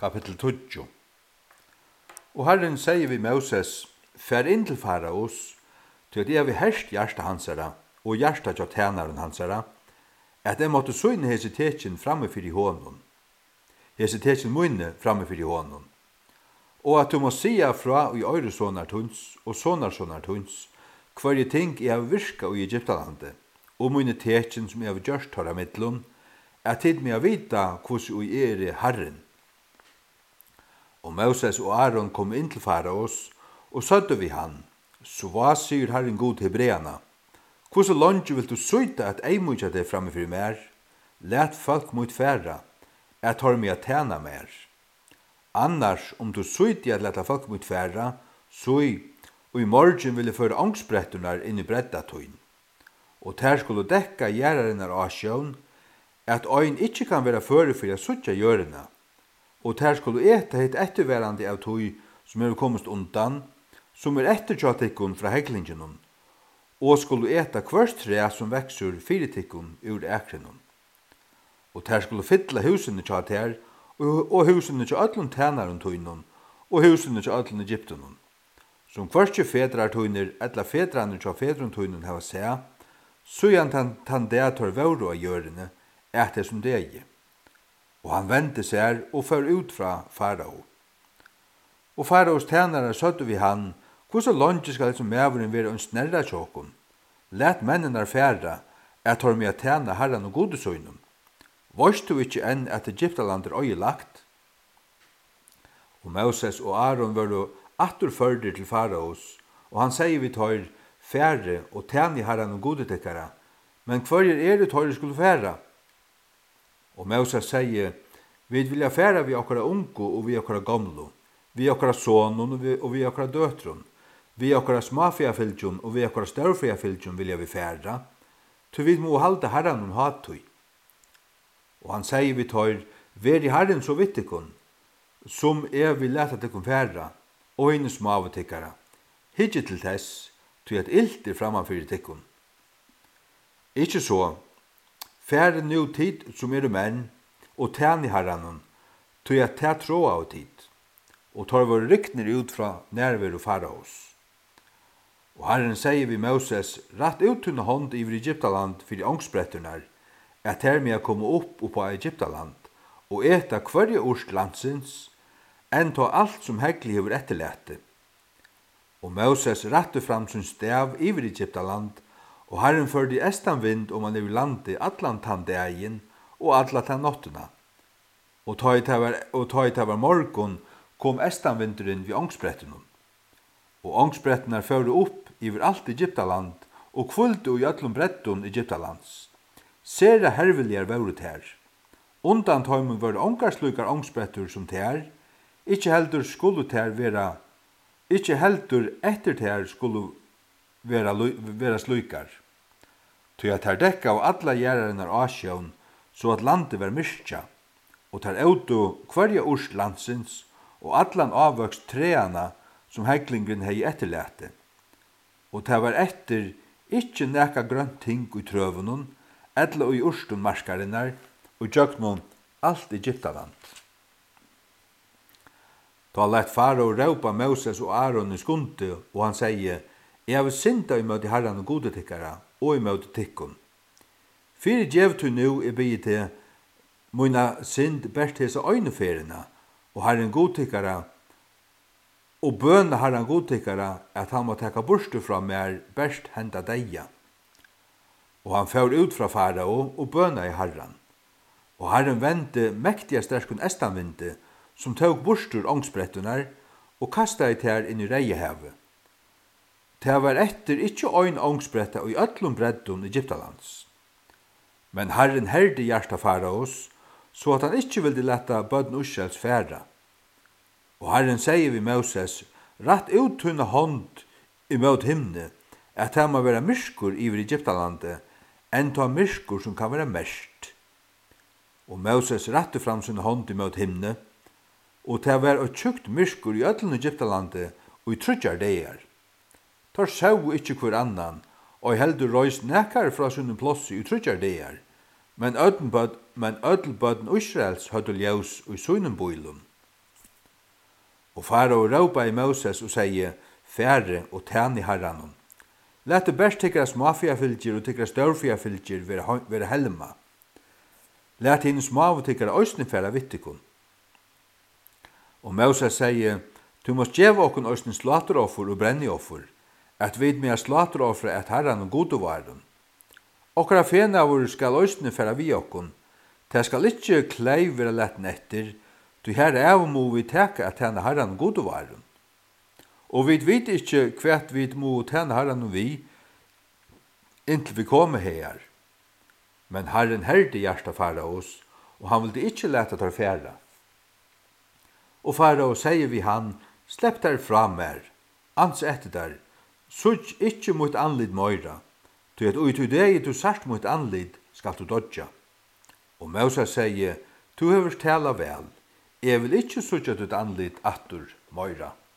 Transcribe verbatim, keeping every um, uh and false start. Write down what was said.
Kapitel tjugo. Og Herren sier vi Moses, fær inn til faraos, til at jeg har herst hjertet hansara, og hjertet av tænaren hansara, at jeg måtte søgne hesitetjen framme for i hånden. Hesitetjen munne framme for i hånden. Og at du må sia fra i øyre sonar tuns, og sonar sonar tuns, hver jeg ting jeg har virka i Egyptalandet, og munne tetjen som jeg har gjørst høra mittlun, at tid meg vita hvordan jeg er Herren. Og Moses og Aaron kom inn til faraos, og sødde vi han, så hva sier Herren god hebreana? Hvordan langt vil du søyta at ei mykja deg framme for mer? Let folk mot færa, at har meg at tjena mer. Annars, om du søyta at leta folk mot færa, søy, og i morgen vil jeg føre angsbrettunar inn i breddatøyn. Og ter skulle dekka gjerrarinnar asjøvn, at øyn ikkje kan være føre for jeg søtja gjørena, og ter skulle ete hitt etterværande av tøy som er kommet undan, som er ettertjatikkun fra heglingenun, og skulle ete hvert tre som veksur fyritikkun ur ekrenun. Og ter skulle fytla husene tja ter, og husene tja öllum tænarun tøynun, og husene tja öllum egyptunun. Som hverstje fedrar tøyner, etla fedrarne tja fedrun tøynun hava seg, søyan tan, tan deator vauro av gjørene, et det som deg. Og han vendte seg og før ut fra farao. Og faraos tænare sødde vi han, hvordan langt skal liksom mæveren være en snerra tjåkon? Let mennene færa, at har med tjene herren og godesøynum. Varst du ikke enn at Egyptaland er øye lagt? Og Moses og Aaron var jo atterførder til faraos, og han sier vi tar fære og tjene herren og godetekkara, men hver er det tar skulle færa? Og Moses sier, vi vilja færa vi okkara ungu og vi okkara gamlu, vi okkara sonun og vi, og vi okkara døtrun, vi okkara smafiafylgjun og vi okkara størfiafylgjun vilja vi færa, til vi må halda herran om hattui. Og han sier vi tar, veri herren så vittikun, som er vi leta tikkun færa, og hinn smavetikara, hidje til tess, til at ilt er framanfyrir tikkun. Ikkje så, fære nu tid som er menn, og tjene herranen, til at ta tråa av tid, og tar våre rykner ut fra nærvær og faraos. Og Herren sier vi Moses, rett ut tunne hånd i Egyptaland for de angsbretterner, at her med å komme opp på Egyptaland, og eta hverje orsk landsins, enn ta alt som heglig hever etterlete. Og Moses rette fram sin stav i Egyptaland, og Herren førde estanvind om han er i landet atlan tann dagen og atlan tann nottena. Og ta i tavar morgon kom estanvindren vid angsbrettenun. Og angsbrettenar førde opp iver alt Egyptaland og kvulde i öllum brettun Egyptalands. Sera herviljar våret her. Undan tøymun var ongarslukar angsbrettur som ter, ikkje heldur skulle ter vera, ikkje heldur etter ter skulle vera, vera slukar. Til at her dekka av alla gjerrarinnar asjøvn, så at landet var myrkja, og ter auto hverja urs landsins, og allan avvøkst treana som heglingen hei etterlete. Og ter var etter ikkje nekka grønt ting i trøvunun, etla og i urstun marskarinnar, og gjøknun alt Egyptaland. Da lett farao råpa Moses og Aaron i skunde, og han sier, jeg har synda i møte herran og godetikkara, og i møte tikkun. Fyri djevtu nu er bygget til muna synd bert hese øyneferina, og herren godtikkara, og bøna herran godtikkara, at han må tekka borstu fra mer bert henda deia. Og han fær ut fra farao, og bøna i herran. Og herren vente mektiga sterskun estanvinde, som tåg borstur angsbrettunar, og kasta i ter inn i reieheve. Det var etter ikkje øyn angsbretta og i öllum breddun Egyptalands. Men Herren herdi hjarta faraos, så at han ikkje vildi letta bødden Ushels færa. Og Herren sier vi Moses, rett ut tunna hånd imot himne, at det må være myrskur iver Egyptalandet, enn ta myrskur som kan være mest. Og Moses rette fram sin hånd imot himne, og det var et tjukt myrskur i öllum Egyptalandet og i trudjar deir. Tar sjau ikkje hver annan, og heldur røys nekar fra sunnen plossi i trudjar deir, men ödlbødden Israels hødde ljøs i sunnen boilun. Og farao råpa i Moses og sier, fære og tæn i herranon. Lät det bäst tyckra småfjärfylgjer og tyckra störfjärfylgjer vera helma. Lät hinn smav tyckra òsne færa vittikon. Og Moses sier, du måst gjeva okon òsne slateroffer og brennioffer, at vid med slateroffer at herran og godovaren. Okra fenavur skal òsne færa vi okon, det skal ikkje klei vera letten etter, du her av må vi teka at henne herran og godovaren. Og vi vet ikkje kvært vi må tjene herren og vi, inntil vi kommer her. Men herren herde hjertet faraos, og han ville ikkje lete tar færa. Og farao sier vi han, slepp der fra mer, ans etter der, sutt ikkje mot anlid møyra, til at ut i det du sart mot anlid skal du dodja. Og Moses sier, du hever tala vel, jeg vil ikkje sutt ut anlid atur møyra.